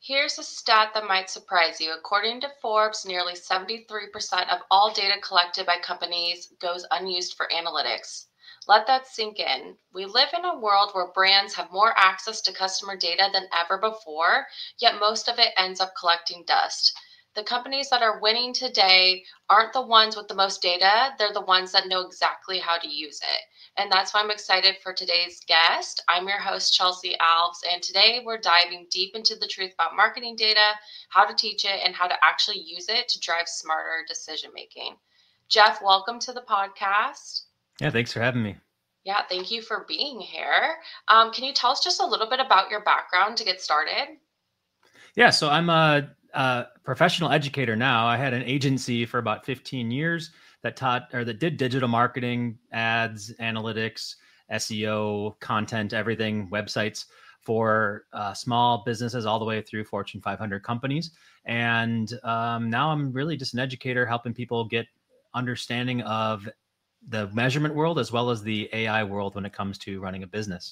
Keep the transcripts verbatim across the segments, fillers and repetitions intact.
Here's a stat that might surprise you. According to Forbes, nearly seventy-three percent of all data collected by companies goes unused for analytics. Let that sink in. We live in a world where brands have more access to customer data than ever before, yet most of it ends up collecting dust. The companies that are winning today aren't the ones with the most data, they're the ones that know exactly how to use it. And that's why I'm excited for today's guest. I'm your host, Chelsea Alves, and today we're diving deep into the truth about marketing data, how to teach it, and how to actually use it to drive smarter decision making. Jeff, welcome to the podcast. Yeah, thanks for having me. Yeah, thank you for being here. Um, can you tell us just a little bit about your background to get started? Yeah, so I'm a, a professional educator now. I had an agency for about fifteen years that taught or that did digital marketing, ads, analytics, S E O, content, everything, websites for uh, small businesses all the way through Fortune five hundred companies. And um, now I'm really just an educator helping people get understanding of the measurement world as well as the A I world when it comes to running a business.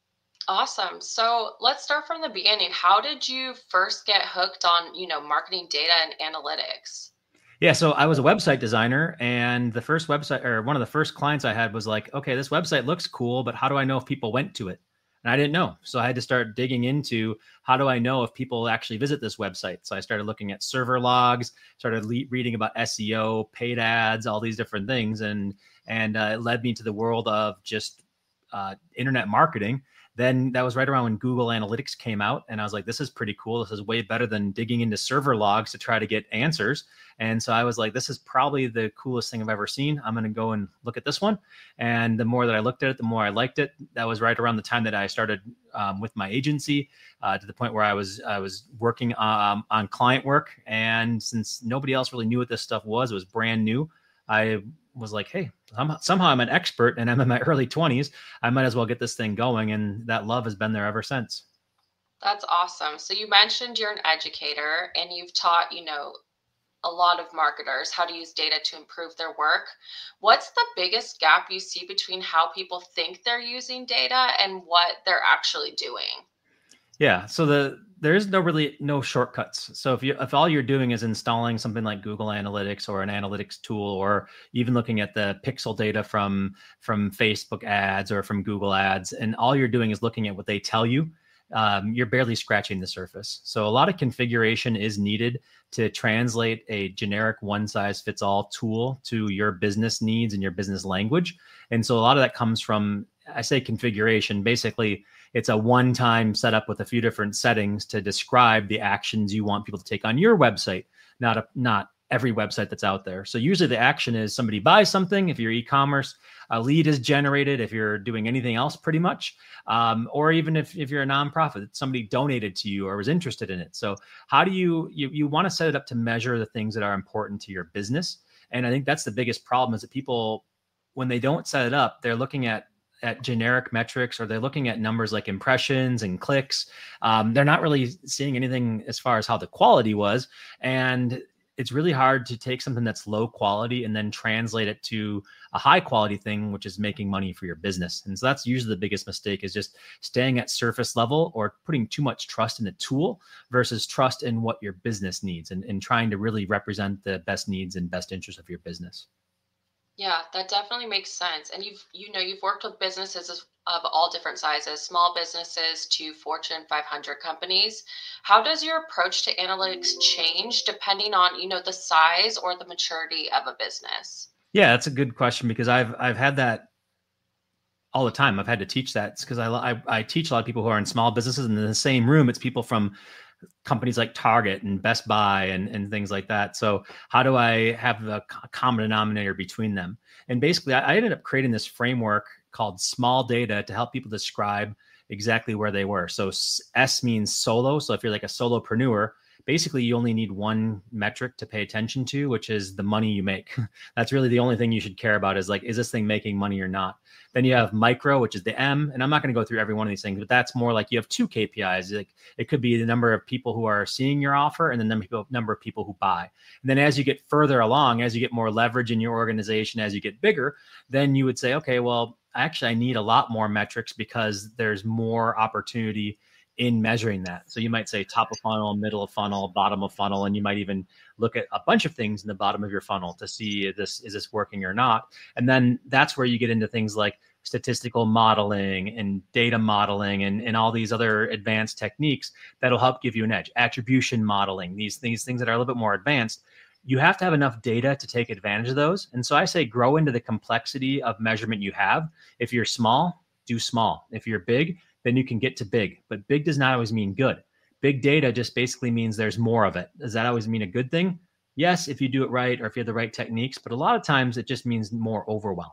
Awesome. So let's start from the beginning. How did you first get hooked on, you know, marketing data and analytics? Yeah, so I was a website designer, and the first website or one of the first clients I had was like, okay, this website looks cool, but how do I know if people went to it? And I didn't know. So I had to start digging into how do I know if people actually visit this website? So I started looking at server logs, started le- reading about S E O, paid ads, all these different things. And, and uh, it led me to the world of just uh, internet marketing. Then that was right around when Google Analytics came out. And I was like, this is pretty cool. This is way better than digging into server logs to try to get answers. And so I was like, this is probably the coolest thing I've ever seen. I'm going to go and look at this one. And the more that I looked at it, the more I liked it. That was right around the time that I started um, with my agency uh, to the point where I was I was working um, on client work. And since nobody else really knew what this stuff was, it was brand new. I was like, hey, somehow I'm an expert and I'm in my early twenties. I might as well get this thing going. And that love has been there ever since. That's awesome. So you mentioned you're an educator and you've taught, you know, a lot of marketers how to use data to improve their work. What's the biggest gap you see between how people think they're using data and what they're actually doing? Yeah. So the there is no really no shortcuts. So if you if all you're doing is installing something like Google Analytics or an analytics tool, or even looking at the pixel data from from Facebook ads or from Google ads, and all you're doing is looking at what they tell you, um, you're barely scratching the surface. So a lot of configuration is needed to translate a generic one size fits all tool to your business needs and your business language. And so a lot of that comes from, I say configuration, basically it's a one-time setup with a few different settings to describe the actions you want people to take on your website, not a, not every website that's out there. So usually the action is somebody buys something. If you're e-commerce, a lead is generated. If you're doing anything else, pretty much, um, or even if, if you're a nonprofit, somebody donated to you or was interested in it. So how do you, you, you want to set it up to measure the things that are important to your business. And I think that's the biggest problem is that people, when they don't set it up, they're looking at at generic metrics, or they're looking at numbers like impressions and clicks. Um, they're not really seeing anything as far as how the quality was. And it's really hard to take something that's low quality and then translate it to a high quality thing, which is making money for your business. And so that's usually the biggest mistake, is just staying at surface level or putting too much trust in the tool versus trust in what your business needs, and, and trying to really represent the best needs and best interest of your business. Yeah, that definitely makes sense. And you've, you know, you've worked with businesses of of all different sizes, small businesses to Fortune five hundred companies. How does your approach to analytics change depending on, you know, the size or the maturity of a business? Yeah, that's a good question, because I've I've had that all the time. I've had to teach that because I, I I teach a lot of people who are in small businesses, and in the same room, it's people from companies like Target and Best Buy and, and things like that. So how do I have a common denominator between them? And basically, I, I ended up creating this framework called Small Data to help people describe exactly where they were. So S means solo. So if you're like a solopreneur, basically you only need one metric to pay attention to, which is the money you make. That's really the only thing you should care about, is like, is this thing making money or not? Then you have micro, which is the M, and I'm not going to go through every one of these things, but that's more like you have two K P Is. Like it could be the number of people who are seeing your offer and the number of, number of people who buy. And then as you get further along, as you get more leverage in your organization, as you get bigger, then you would say, okay, well, actually I need a lot more metrics because there's more opportunity in measuring that. So you might say top of funnel, middle of funnel, bottom of funnel, and you might even look at a bunch of things in the bottom of your funnel to see if this is this working or not. And then that's where you get into things like statistical modeling and data modeling and, and all these other advanced techniques that'll help give you an edge. Attribution modeling, these things, things that are a little bit more advanced. You have to have enough data to take advantage of those. And so I say grow into the complexity of measurement you have. If you're small, do small. If you're big, then you can get to big. But big does not always mean good. Big data just basically means there's more of it. Does that always mean a good thing? Yes, if you do it right or if you have the right techniques, but a lot of times it just means more overwhelm.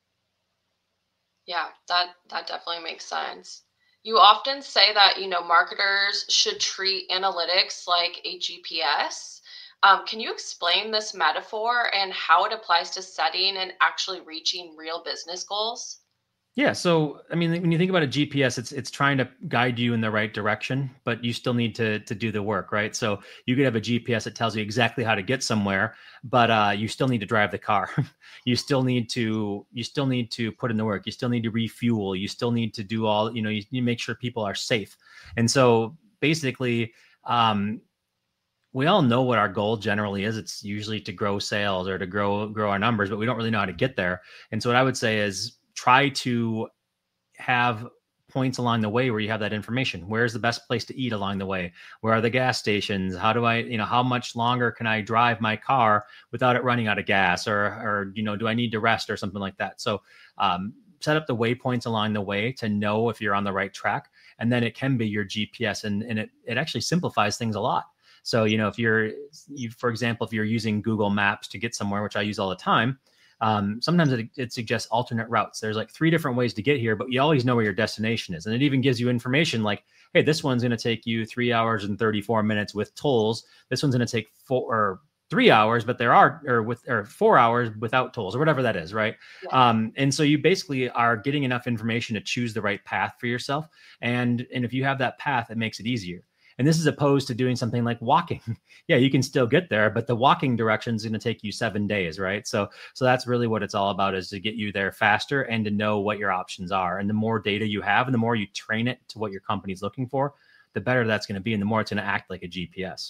Yeah, that, that definitely makes sense. You often say that, you know, marketers should treat analytics like a G P S. Um, can you explain this metaphor and how it applies to setting and actually reaching real business goals? Yeah. So, I mean, when you think about a G P S, it's it's trying to guide you in the right direction, but you still need to to do the work, right? So you could have a G P S that tells you exactly how to get somewhere, but uh, you still need to drive the car. you still need to you still need to put in the work. You still need to refuel. You still need to do all, you know, you, you make sure people are safe. And so basically, um, we all know what our goal generally is. It's usually to grow sales or to grow grow our numbers, but we don't really know how to get there. And so what I would say is try to have points along the way where you have that information. Where's the best place to eat along the way? Where are the gas stations? How do I, you know, how much longer can I drive my car without it running out of gas? Or, or you know, do I need to rest or something like that? So um, set up the waypoints along the way to know if you're on the right track. And then it can be your G P S, and, and it, it actually simplifies things a lot. So, you know, if you're, you, for example, if you're using Google Maps to get somewhere, which I use all the time, Um, sometimes it, it suggests alternate routes. There's like three different ways to get here, but you always know where your destination is. And it even gives you information like, hey, this one's going to take you three hours and thirty-four minutes with tolls. This one's going to take four or three hours, but there are, or with, or four hours without tolls or whatever that is. Right. Yeah. Um, and so you basically are getting enough information to choose the right path for yourself. And, and if you have that path, it makes it easier. And this is opposed to doing something like walking. Yeah, you can still get there, but the walking direction is going to take you seven days, right? So, so that's really what it's all about, is to get you there faster and to know what your options are. And the more data you have and the more you train it to what your company's looking for, the better that's going to be, and the more it's going to act like a G P S.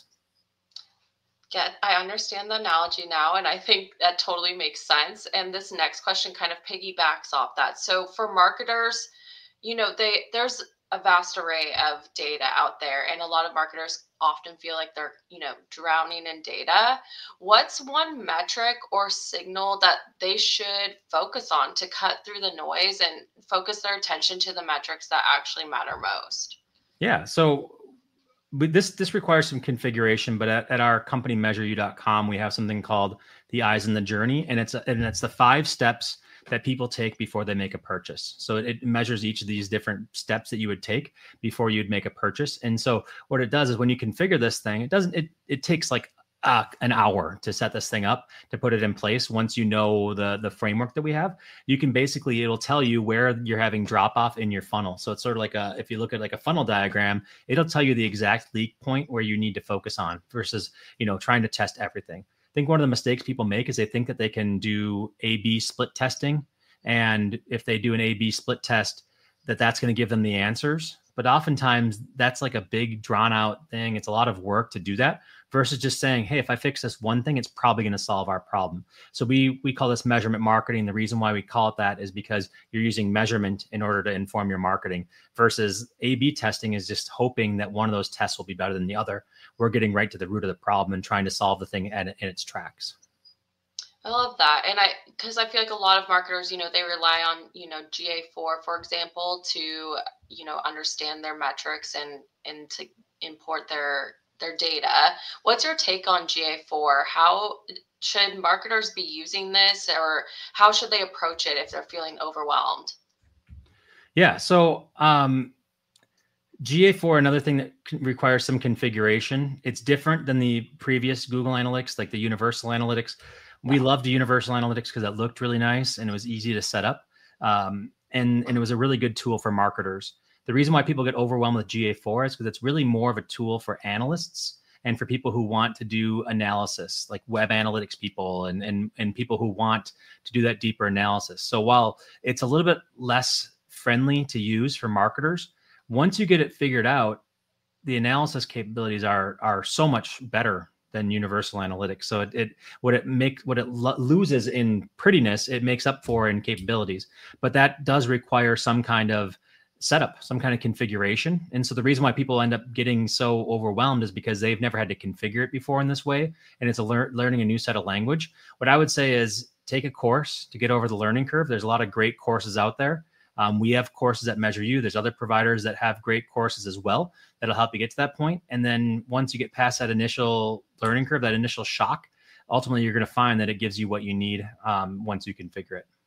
Get, I understand the analogy now, and I think that totally makes sense. And this next question kind of piggybacks off that. So for marketers, you know, they there's a vast array of data out there, and a lot of marketers often feel like they're, you know, drowning in data. What's one metric or signal that they should focus on to cut through the noise and focus their attention to the metrics that actually matter most? Yeah. So but this this requires some configuration, but at, at our company measure you dot com, we have something called the eyes in the journey, and it's and it's the five steps that people take before they make a purchase. So it, it measures each of these different steps that you would take before you'd make a purchase. And so what it does is when you configure this thing, it doesn't, it, it takes like uh, an hour to set this thing up, to put it in place. Once you know the, the framework that we have, you can basically, it'll tell you where you're having drop off in your funnel. So it's sort of like a, if you look at like a funnel diagram, it'll tell you the exact leak point where you need to focus on versus, you know, trying to test everything. I think one of the mistakes people make is they think that they can do A B split testing. And if they do an A B split test, that that's going to give them the answers. But oftentimes that's like a big drawn out thing. It's a lot of work to do that versus just saying, hey, if I fix this one thing, it's probably going to solve our problem. So we we call this measurement marketing. The reason why we call it that is because you're using measurement in order to inform your marketing, versus A B testing is just hoping that one of those tests will be better than the other. We're getting right to the root of the problem and trying to solve the thing at, in its tracks. I love that. And I, because I feel like a lot of marketers, you know, they rely on, you know, G A four, for example, to, you know, understand their metrics and, and to import their, their data. What's your take on G A four? How should marketers be using this, or how should they approach it if they're feeling overwhelmed? Yeah. So, um, G A four, another thing that requires some configuration. It's different than the previous Google Analytics, like the Universal Analytics. We loved Universal Analytics because it looked really nice and it was easy to set up. Um, and, and it was a really good tool for marketers. The reason why people get overwhelmed with G A four is because it's really more of a tool for analysts and for people who want to do analysis, like web analytics people and, and, and people who want to do that deeper analysis. So while it's a little bit less friendly to use for marketers, once you get it figured out, the analysis capabilities are are so much better than universal analytics. So it, it what it makes what it lo- loses in prettiness, it makes up for in capabilities. But that does require some kind of setup, some kind of configuration. And so the reason why people end up getting so overwhelmed is because they've never had to configure it before in this way. And it's a lear- learning a new set of language. What I would say is take a course to get over the learning curve. There's a lot of great courses out there. Um, we have courses that Measure You. There's other providers that have great courses as well that'll help you get to that point. And then once you get past that initial learning curve, that initial shock, ultimately you're going to find that it gives you what you need um, once you configure it.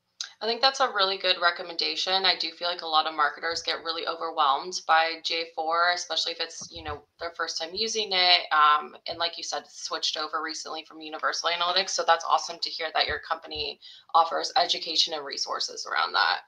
I think that's a really good recommendation. I do feel like a lot of marketers get really overwhelmed by J four, especially if it's, you know, their first time using it. Um, and like you said, it's switched over recently from Universal Analytics. So that's awesome to hear that your company offers education and resources around that.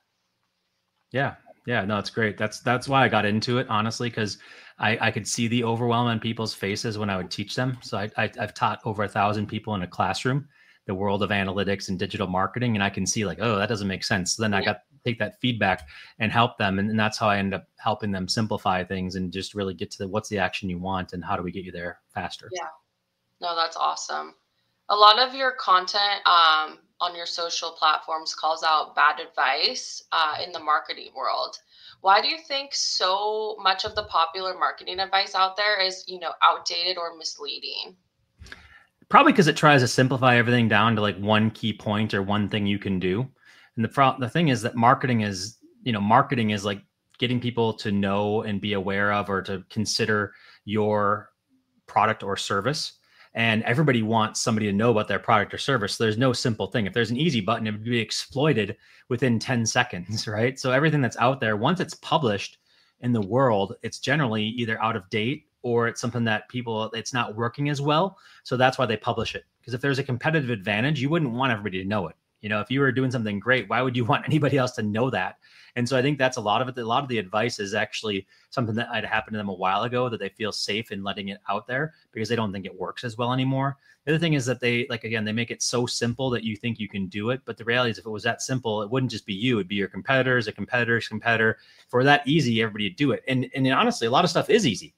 Yeah. Yeah. No, it's great. That's, that's why I got into it, honestly, because I, I could see the overwhelm on people's faces when I would teach them. So I, I, I've taught over a thousand people in a classroom the world of analytics and digital marketing. And I can see like, oh, that doesn't make sense. So then yeah. I got to take that feedback and help them. And, and that's how I end up helping them simplify things and just really get to the, what's the action you want and how do we get you there faster? Yeah, no, that's awesome. A lot of your content um, on your social platforms calls out bad advice uh, in the marketing world. Why do you think so much of the popular marketing advice out there is, you know, outdated or misleading? Probably because it tries to simplify everything down to like one key point or one thing you can do. And the pro- the thing is that marketing is, you know, marketing is like getting people to know and be aware of or to consider your product or service. And everybody wants somebody to know about their product or service. So there's no simple thing. If there's an easy button, it would be exploited within ten seconds, right? So everything that's out there, once it's published in the world, it's generally either out of date or it's something that people, it's not working as well. So that's why they publish it. Because if there's a competitive advantage, you wouldn't want everybody to know it. You know, if you were doing something great, why would you want anybody else to know that? And so I think that's a lot of it. A lot of the advice is actually something that had happened to them a while ago that they feel safe in letting it out there because they don't think it works as well anymore. The other thing is that they, like, again, they make it so simple that you think you can do it. But the reality is if it was that simple, it wouldn't just be you. It'd be your competitors, a competitor's competitor. For that easy, everybody would do it. And, and honestly, a lot of stuff is easy.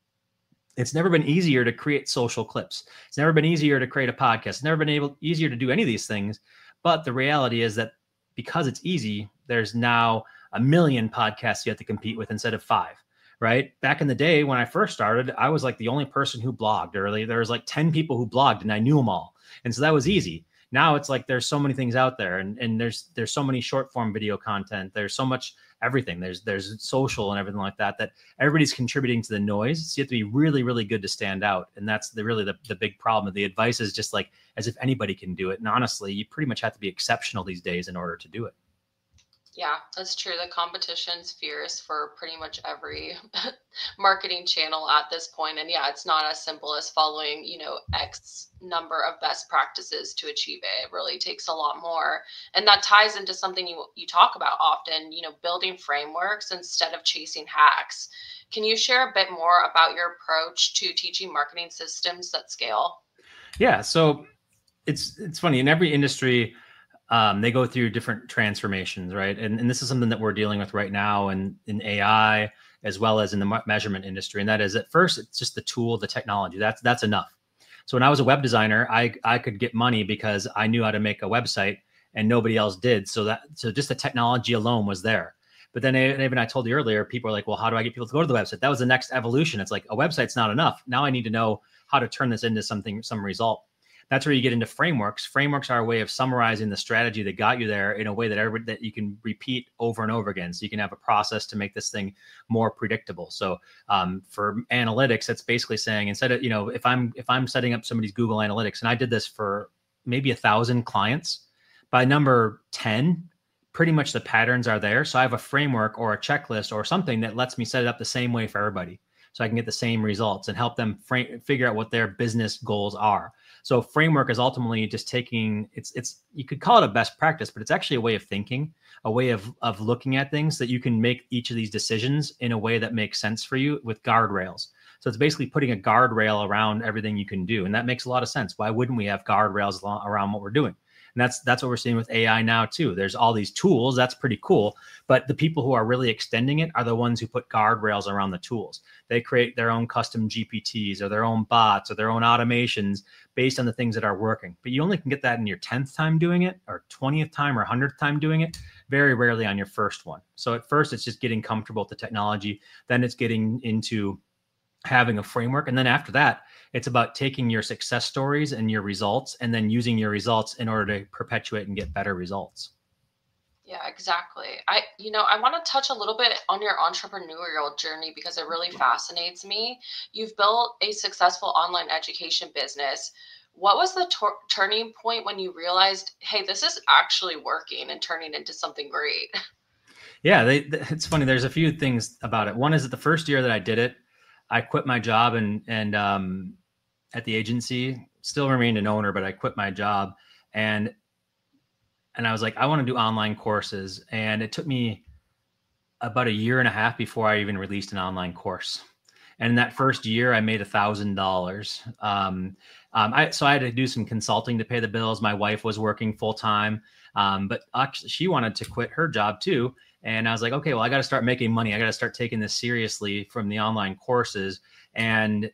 It's never been easier to create social clips. It's never been easier to create a podcast. It's never been able easier to do any of these things. But the reality is that because it's easy, there's now a million podcasts you have to compete with instead of five, right? Back in the day when I first started, I was like the only person who blogged early. There was like ten people who blogged and I knew them all. And so that was easy. Now it's like there's so many things out there and, and there's there's so many short form video content. There's so much everything. There's there's social and everything like that, that everybody's contributing to the noise. So you have to be really, really good to stand out. And that's the really the, the big problem. The advice is just like as if anybody can do it. And honestly, you pretty much have to be exceptional these days in order to do it. Yeah, that's true. The competition's fierce for pretty much every marketing channel at this point. And yeah, it's not as simple as following, you know, X number of best practices to achieve it. It really takes a lot more. And that ties into something you you talk about often, you know, building frameworks instead of chasing hacks. Can you share a bit more about your approach to teaching marketing systems that scale? Yeah, so it's it's funny in every industry. Um, they go through different transformations, right? And, and this is something that we're dealing with right now in, in A I, as well as in the measurement industry. And that is at first, it's just the tool, the technology. That's that's enough. So when I was a web designer, I, I could get money because I knew how to make a website and nobody else did. So that so just the technology alone was there. But then even I told you earlier, people are like, well, how do I get people to go to the website? That was the next evolution. It's like a website's not enough. Now I need to know how to turn this into something, some result. That's where you get into frameworks. Frameworks are a way of summarizing the strategy that got you there in a way that everybody, that you can repeat over and over again. So you can have a process to make this thing more predictable. So um, for analytics, that's basically saying instead of, you know, if I'm if I'm setting up somebody's Google Analytics, and I did this for maybe a thousand clients, by number ten, pretty much the patterns are there. So I have a framework or a checklist or something that lets me set it up the same way for everybody. So I can get the same results and help them frame, figure out what their business goals are. So framework is ultimately just taking, it's, it's, you could call it a best practice, but it's actually a way of thinking, a way of, of looking at things that you can make each of these decisions in a way that makes sense for you with guardrails. So it's basically putting a guardrail around everything you can do. And that makes a lot of sense. Why wouldn't we have guardrails around what we're doing? And that's that's what we're seeing with A I now too. There's all these tools, that's pretty cool, but the people who are really extending it are the ones who put guardrails around the tools. They create their own custom G P Ts or their own bots or their own automations based on the things that are working. But you only can get that in your tenth time doing it, or twentieth time, or hundredth time doing it, very rarely on your first one. So at first it's just getting comfortable with the technology, then it's getting into having a framework. And then after that, it's about taking your success stories and your results and then using your results in order to perpetuate and get better results. Yeah, exactly. I, you know, I want to touch a little bit on your entrepreneurial journey because it really fascinates me. You've built a successful online education business. What was the tor- turning point when you realized, hey, this is actually working and turning into something great? Yeah, they, it's funny. There's a few things about it. One is that the first year that I did it, I quit my job and and um, at the agency, still remained an owner, but I quit my job, and and I was like, I want to do online courses, and it took me about a year and a half before I even released an online course. And in that first year, I made a thousand dollars. Um, um, I so I had to do some consulting to pay the bills. My wife was working full time, um, but actually she wanted to quit her job too. And I was like, okay, well, I got to start making money. I got to start taking this seriously from the online courses. And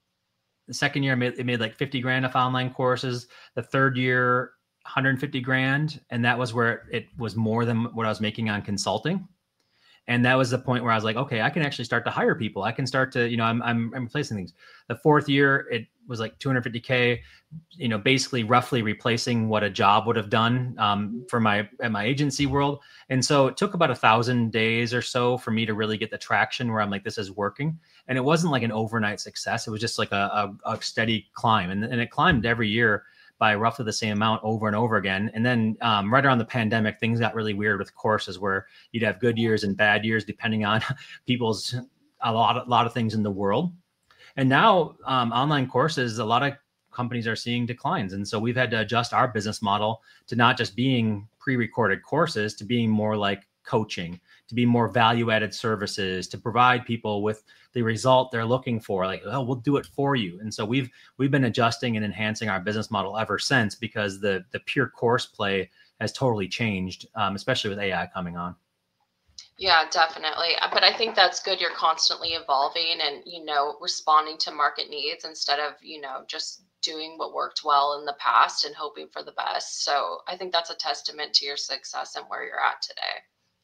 the second year, I made, it made like fifty grand off online courses. The third year, one hundred fifty grand. And that was where it was more than what I was making on consulting. And that was the point where I was like, okay, I can actually start to hire people. I can start to, you know, I'm, I'm, I'm replacing things. The fourth year, it was like two hundred fifty K, you know, basically roughly replacing what a job would have done um, for my, at my agency world. And so it took about a thousand days or so for me to really get the traction where I'm like, this is working. And it wasn't like an overnight success. It was just like a, a, a steady climb. And, and it climbed every year by roughly the same amount over and over again. And then um, right around the pandemic, things got really weird with courses where you'd have good years and bad years, depending on people's, a lot, a lot of things in the world. And now um, online courses, a lot of companies are seeing declines. And so we've had to adjust our business model to not just being pre-recorded courses, to being more like coaching, to be more value-added services, to provide people with the result they're looking for. Like, oh, we'll do it for you. And so we've we've been adjusting and enhancing our business model ever since, because the the pure course play has totally changed, um, especially with A I coming on. Yeah, definitely. But I think that's good. You're constantly evolving and, you know, responding to market needs instead of, you know, just doing what worked well in the past and hoping for the best. So I think that's a testament to your success and where you're at today.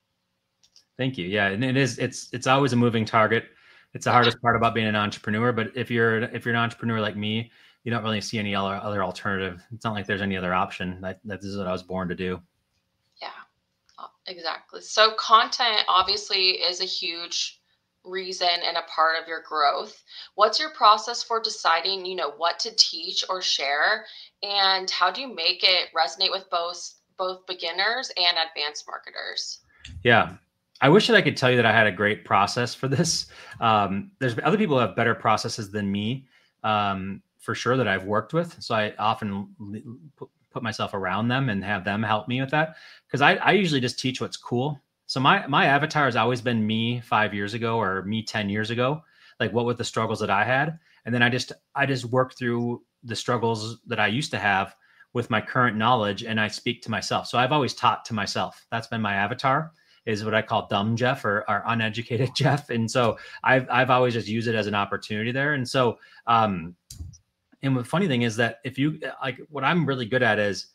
Thank you. Yeah, and it is. It's it's always a moving target. It's the hardest part about being an entrepreneur. But if you're if you're an entrepreneur like me, you don't really see any other other alternative. It's not like there's any other option. That that this is what I was born to do. Yeah, exactly. So content obviously is a huge reason and a part of your growth. What's your process for deciding, you know, what to teach or share, and how do you make it resonate with both both beginners and advanced marketers? Yeah. I wish that I could tell you that I had a great process for this. Um, there's other people who have better processes than me, um, for sure, that I've worked with. So I often put myself around them and have them help me with that, because I, I usually just teach what's cool. So my my avatar has always been me five years ago or me ten years ago. Like, what were the struggles that I had, and then I just I just work through the struggles that I used to have with my current knowledge, and I speak to myself. So I've always taught to myself. That's been my avatar, is what I call dumb Jeff, or, or uneducated Jeff. And so I've, I've always just used it as an opportunity there. And so, um, and the funny thing is that if you, like, what I'm really good at is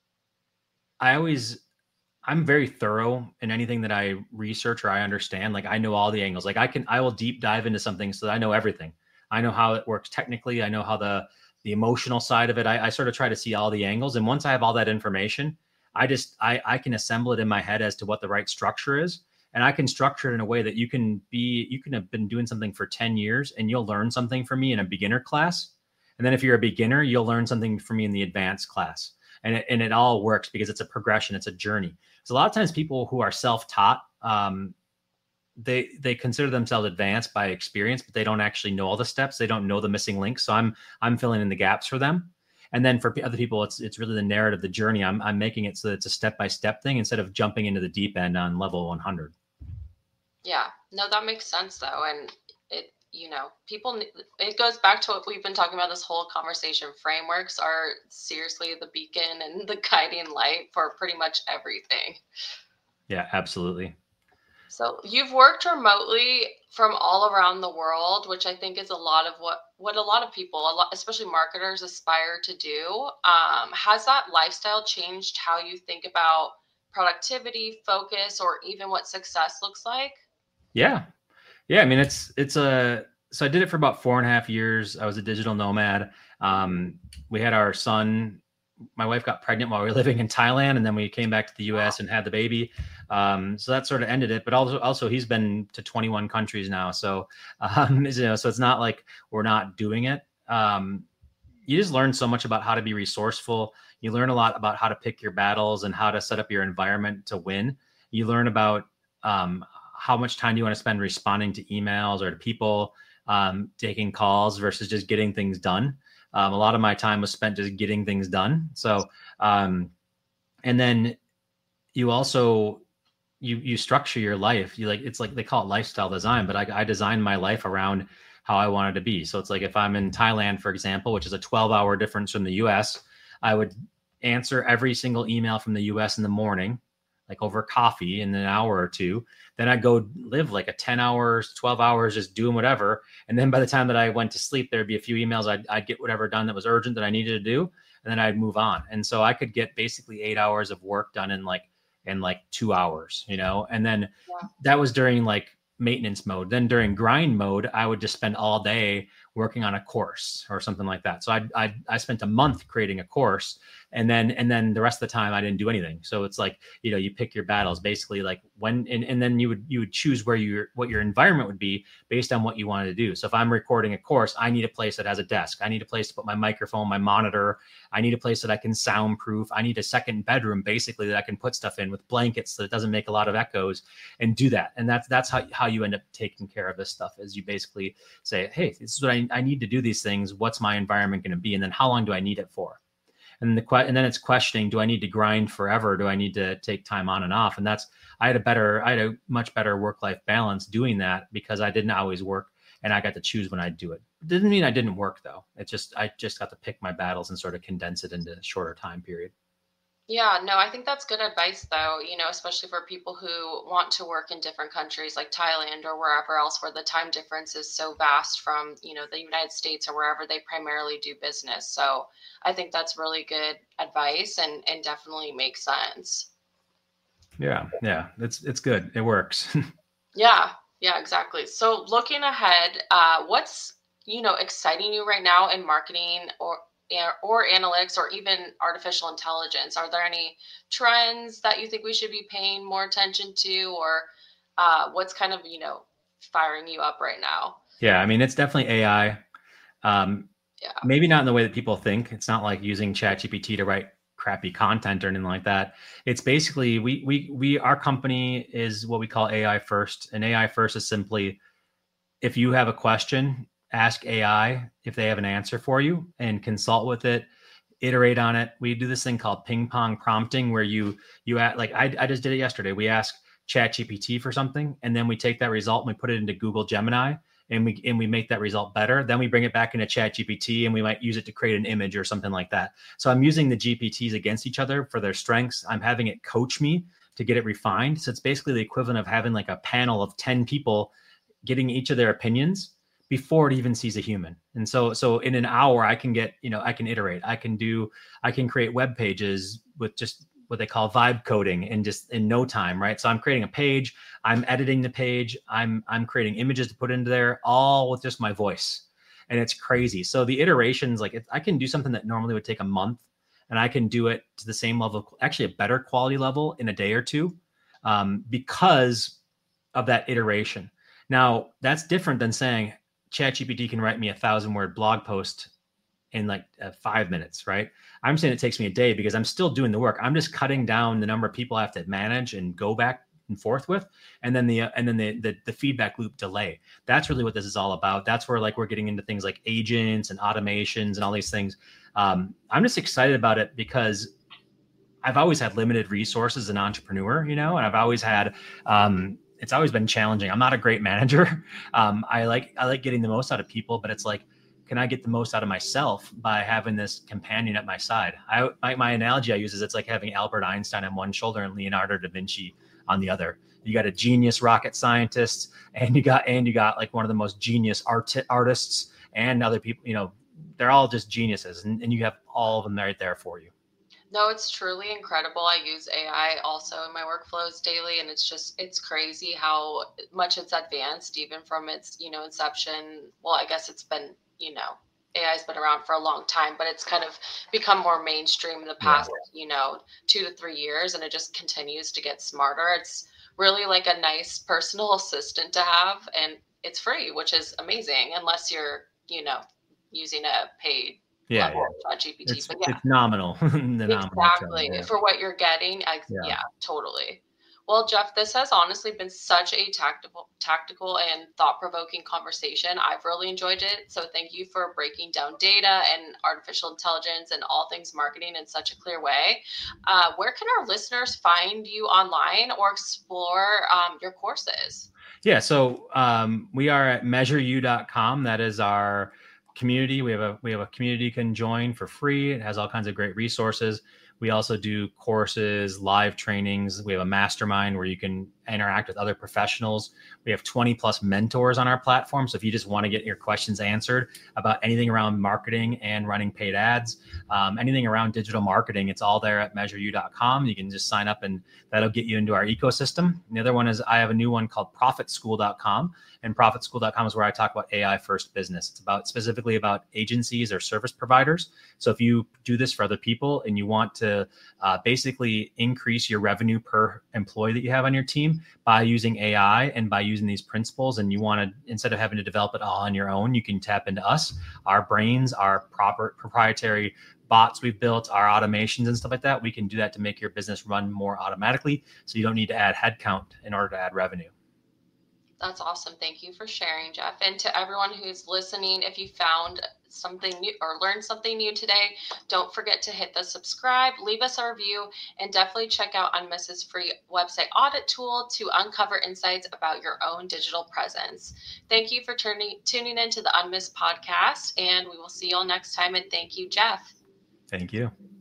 I always, I'm very thorough in anything that I research or I understand. Like, I know all the angles. Like, I can, I will deep dive into something so that I know everything. I know how it works technically. I know how the, the emotional side of it. I, I sort of try to see all the angles. And once I have all that information, I just, I, I can assemble it in my head as to what the right structure is. And I can structure it in a way that you can be, you can have been doing something for ten years and you'll learn something from me in a beginner class. And then if you're a beginner, you'll learn something from me in the advanced class. And it, and it all works because it's a progression. It's a journey. So a lot of times people who are self-taught, um, they, they consider themselves advanced by experience, but they don't actually know all the steps. They don't know the missing links. So I'm, I'm filling in the gaps for them. And then for other people, it's it's really the narrative, the journey. I'm I'm making it so that it's a step-by-step thing instead of jumping into the deep end on level one hundred. Yeah, no, that makes sense though. And it you know, people, it goes back to what we've been talking about this whole conversation. Frameworks are seriously the beacon and the guiding light for pretty much everything. Yeah, absolutely. So you've worked remotely from all around the world, which I think is a lot of what, what a lot of people, a lot, especially marketers, aspire to do. Um, has that lifestyle changed how you think about productivity, focus, or even what success looks like? Yeah. Yeah. I mean, it's, it's a, so I did it for about four and a half years. I was a digital nomad. Um, we had our son, my wife got pregnant while we were living in Thailand, and then we came back to the U S and had the baby. Um, so that sort of ended it. But also, also he's been to twenty-one countries now. So, um, you know, so it's not like we're not doing it. Um, you just learn so much about how to be resourceful. You learn a lot about how to pick your battles and how to set up your environment to win. You learn about um, how much time do you want to spend responding to emails or to people, um, taking calls versus just getting things done. Um, a lot of my time was spent just getting things done. So, um, and then you also, you, you structure your life. You like, it's like, they call it lifestyle design, but I, I designed my life around how I wanted to be. So it's like, if I'm in Thailand, for example, which is a twelve hour difference from the U S, I would answer every single email from the U S in the morning, like over coffee in an hour or two. Then I'd go live like a ten hours, twelve hours, just doing whatever. And then by the time that I went to sleep, there'd be a few emails. I'd, I'd get whatever done that was urgent that I needed to do. And then I'd move on. And so I could get basically eight hours of work done in like, in like two hours, you know? And then yeah. That was during like maintenance mode. Then during grind mode, I would just spend all day working on a course or something like that. So I I I spent a month creating a course, and then and then the rest of the time I didn't do anything. So it's like, you know, you pick your battles basically, like when and, and then you would you would choose where you what your environment would be based on what you wanted to do. So if I'm recording a course, I need a place that has a desk. I need a place to put my microphone, my monitor. I need a place that I can soundproof. I need a second bedroom basically that I can put stuff in with blankets so it doesn't make a lot of echoes, and do that. And that's that's how, how you end up taking care of this stuff, is you basically say, hey, this is what I, I need to do these things. What's my environment going to be? And then how long do I need it for? And the and then it's questioning, do I need to grind forever? Do I need to take time on and off? And that's, I had a better, I had a much better work-life balance doing that because I didn't always work and I got to choose when I'd do it. It didn't mean I didn't work though. It just, I just got to pick my battles and sort of condense it into a shorter time period. Yeah, no, I think that's good advice though, you know, especially for people who want to work in different countries like Thailand or wherever else where the time difference is so vast from, you know, the United States or wherever they primarily do business. So I think that's really good advice and, and definitely makes sense. Yeah, yeah, it's it's good. It works. Yeah, yeah, exactly. So looking ahead, uh, what's, you know, exciting you right now in marketing or or analytics or even artificial intelligence? Are there any trends that you think we should be paying more attention to, or uh, what's kind of, you know, firing you up right now? Yeah, I mean, it's definitely A I. Um, yeah. Maybe not in the way that people think. It's not like using ChatGPT to write crappy content or anything like that. It's basically, we, we, we, our company is what we call A I first. And A I first is simply, if you have a question, ask A I if they have an answer for you and consult with it, iterate on it. We do this thing called ping pong prompting where you, you add, like I, I just did it yesterday. We ask ChatGPT for something and then we take that result and we put it into Google Gemini and we, and we make that result better. Then we bring it back into ChatGPT and we might use it to create an image or something like that. So I'm using the G P Ts against each other for their strengths. I'm having it coach me to get it refined. So it's basically the equivalent of having like a panel of ten people getting each of their opinions before it even sees a human. And so, so in an hour, I can get, you know, I can iterate, I can do, I can create web pages with just what they call vibe coding in just in no time, right? So I'm creating a page, I'm editing the page, I'm, I'm creating images to put into there, all with just my voice. And it's crazy. So the iterations, like if I can do something that normally would take a month and I can do it to the same level, actually a better quality level in a day or two, um, because of that iteration. Now that's different than saying, ChatGPT can write me a thousand word blog post in like uh, five minutes, right? I'm saying it takes me a day because I'm still doing the work. I'm just cutting down the number of people I have to manage and go back and forth with, and then the uh, and then the, the the feedback loop delay. That's really what this is all about. That's where like we're getting into things like agents and automations and all these things. Um, I'm just excited about it because I've always had limited resources as an entrepreneur, you know, and I've always had um, it's always been challenging. I'm not a great manager. Um, I like, I like getting the most out of people, but it's like, can I get the most out of myself by having this companion at my side? I, my, my analogy I use is it's like having Albert Einstein on one shoulder and Leonardo da Vinci on the other. You got a genius rocket scientist, and you got and you got like one of the most genius art artists, and other people. You know, they're all just geniuses, and, and you have all of them right there for you. No, it's truly incredible. I use A I also in my workflows daily, and it's just it's crazy how much it's advanced, even from its you know inception. Well, I guess it's been you know A I has been around for a long time, but it's kind of become more mainstream in the past yeah. you know two to three years, and it just continues to get smarter. It's really like a nice personal assistant to have, and it's free, which is amazing, unless you're you know using a paid. Yeah, yeah. On G P T, it's, but yeah. it's nominal. Exactly. Yeah. For what you're getting. I, yeah. yeah, totally. Well, Jeff, this has honestly been such a tactical, tactical and thought-provoking conversation. I've really enjoyed it. So thank you for breaking down data and artificial intelligence and all things marketing in such a clear way. Uh, where can our listeners find you online or explore um, your courses? Yeah, so um, we are at measure u dot com. That is our community. We have a we have a community you can join for free. It has all kinds of great resources. We also do courses, live trainings. We have a mastermind where you can interact with other professionals. We have twenty plus mentors on our platform. So if you just want to get your questions answered about anything around marketing and running paid ads, um, anything around digital marketing, it's all there at measure u dot com. You can just sign up and that'll get you into our ecosystem. And the other one is I have a new one called profit school dot com. And profit school dot com is where I talk about A I first business. It's about specifically about agencies or service providers. So if you do this for other people and you want to uh, basically increase your revenue per employee that you have on your team by using A I and by using these principles, and you want to, instead of having to develop it all on your own, you can tap into us, our brains, our proper proprietary bots we've built, our automations and stuff like that. We can do that to make your business run more automatically. So you don't need to add headcount in order to add revenue. That's awesome. Thank you for sharing, Jeff. And to everyone who's listening, if you found something new or learned something new today, don't forget to hit the subscribe, leave us a review, and definitely check out Unmiss's free website audit tool to uncover insights about your own digital presence. Thank you for turning, tuning into the Unmiss podcast, and we will see you all next time. And thank you, Jeff. Thank you.